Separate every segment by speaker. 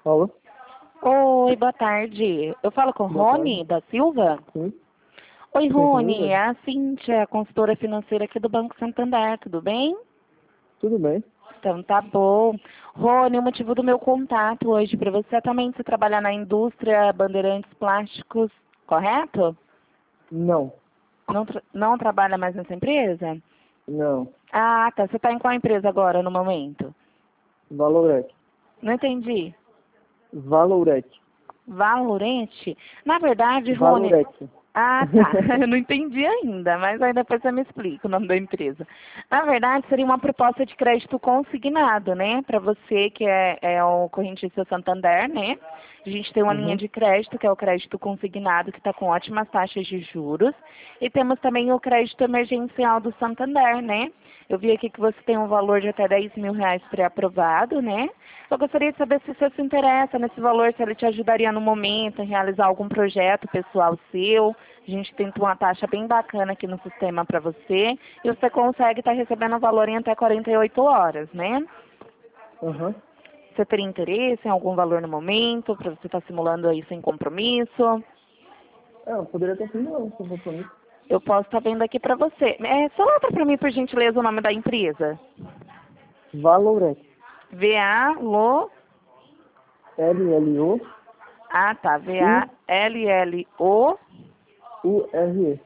Speaker 1: Alô?
Speaker 2: Oi, boa tarde. Eu falo com
Speaker 1: Boa
Speaker 2: Rony da Silva?
Speaker 1: Sim.
Speaker 2: Oi,
Speaker 1: Sim,
Speaker 2: Rony,
Speaker 1: comigo?
Speaker 2: é a Cíntia, consultora financeira aqui do Banco Santander, tudo bem?
Speaker 1: Tudo bem?
Speaker 2: Então tá bom. Rony, o motivo do meu contato hoje para você é também você trabalhar na indústria Bandeirantes Plásticos, correto?
Speaker 1: Não.
Speaker 2: Não trabalha mais nessa empresa?
Speaker 1: Não.
Speaker 2: Ah, tá. Você está em qual empresa agora, no momento?
Speaker 1: Valorec.
Speaker 2: Não entendi.
Speaker 1: Valorec.
Speaker 2: Valorente? Na verdade, Rony...
Speaker 1: Valorec.
Speaker 2: Ah, tá. Eu não entendi ainda, mas aí depois você me explica o nome da empresa. Na verdade, seria uma proposta de crédito consignado, né? Para você que é o correntista Santander, né? A gente tem uma linha
Speaker 1: Uhum.
Speaker 2: de crédito, que é o crédito consignado, que está com ótimas taxas de juros. E temos também o crédito emergencial do Santander, né? Eu vi aqui que você tem um valor de até R$ 10.000 pré-aprovado, né? Eu gostaria de saber se você se interessa nesse valor, se ele te ajudaria no momento em realizar algum projeto pessoal seu. A gente tem uma taxa bem bacana aqui no sistema para você. E você consegue estar recebendo o valor em até 48 horas, né?
Speaker 1: Uhum.
Speaker 2: Você teria interesse em algum valor no momento, para você estar simulando aí sem compromisso?
Speaker 1: Eu poderia ter sido não, sem compromisso.
Speaker 2: Eu posso estar vendo aqui para você. Só letra para mim, por gentileza, o nome da empresa.
Speaker 1: Valorec.
Speaker 2: V-A-L-O...
Speaker 1: L-L-O-U-R-E.
Speaker 2: Ah, tá. V-A-L-L-O...
Speaker 1: U-R-E.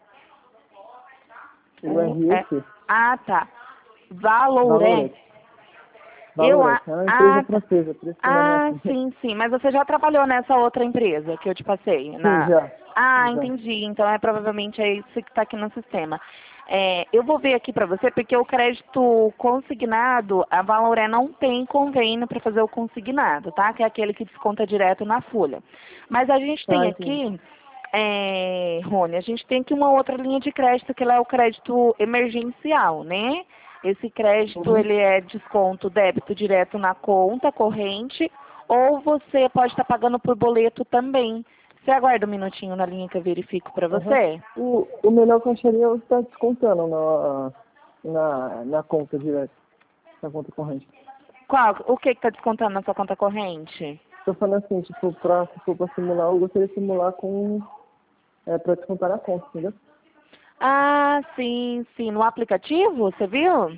Speaker 2: É,
Speaker 1: U-R-E-C.
Speaker 2: ah, tá. Valoré.
Speaker 1: Valorec. Valorec. É uma empresa
Speaker 2: Tá.
Speaker 1: francesa, por isso que o nome é assim.
Speaker 2: Sim, sim. Mas você já trabalhou nessa outra empresa que eu te passei?
Speaker 1: Sim, já. Já.
Speaker 2: Entendi. Então provavelmente é isso que está aqui no sistema. Eu vou ver aqui para você, porque o crédito consignado, a Valoré não tem convênio para fazer o consignado, tá? Que é aquele que desconta direto na folha. Mas a gente
Speaker 1: Tá,
Speaker 2: tem
Speaker 1: entendi.
Speaker 2: aqui, Rony, a gente tem aqui uma outra linha de crédito, que ela é o crédito emergencial, né? Esse crédito,
Speaker 1: Uhum.
Speaker 2: ele é desconto débito direto na conta corrente, ou você pode estar pagando por boleto também. Você aguarda um minutinho na linha que eu verifico para
Speaker 1: Uhum.
Speaker 2: você?
Speaker 1: O melhor que eu acharia é eu estar descontando na conta direto, na conta corrente.
Speaker 2: O que está descontando na sua conta corrente?
Speaker 1: Tô falando assim, tipo, se for pra simular, eu gostaria de simular pra descontar na conta, entendeu?
Speaker 2: Ah, sim, sim. No aplicativo, você viu?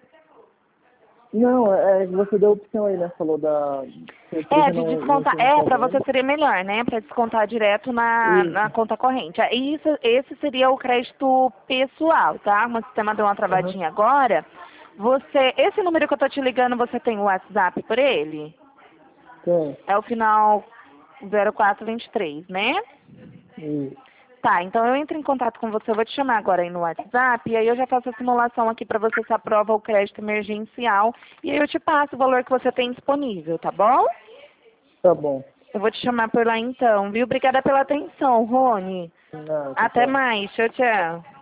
Speaker 1: Não, você deu a opção aí, né? Falou se a empresa
Speaker 2: De
Speaker 1: não
Speaker 2: descontar.
Speaker 1: tem
Speaker 2: Para você
Speaker 1: convênio.
Speaker 2: seria melhor, né? Para descontar direto na
Speaker 1: Isso.
Speaker 2: conta corrente. Esse seria o crédito pessoal, tá? O sistema deu uma
Speaker 1: Aham.
Speaker 2: travadinha agora. Esse número que eu tô te ligando, você tem o WhatsApp por ele?
Speaker 1: Tem.
Speaker 2: É o final 0423, né?
Speaker 1: Isso.
Speaker 2: Tá, então eu entro em contato com você, eu vou te chamar agora aí no WhatsApp, e aí eu já faço a simulação aqui para você se aprova o crédito emergencial, e aí eu te passo o valor que você tem disponível, tá bom?
Speaker 1: Tá bom.
Speaker 2: Eu vou te chamar por lá então, viu? Obrigada pela atenção, Rony.
Speaker 1: Não,
Speaker 2: Até
Speaker 1: tchau.
Speaker 2: mais. Tchau, tchau.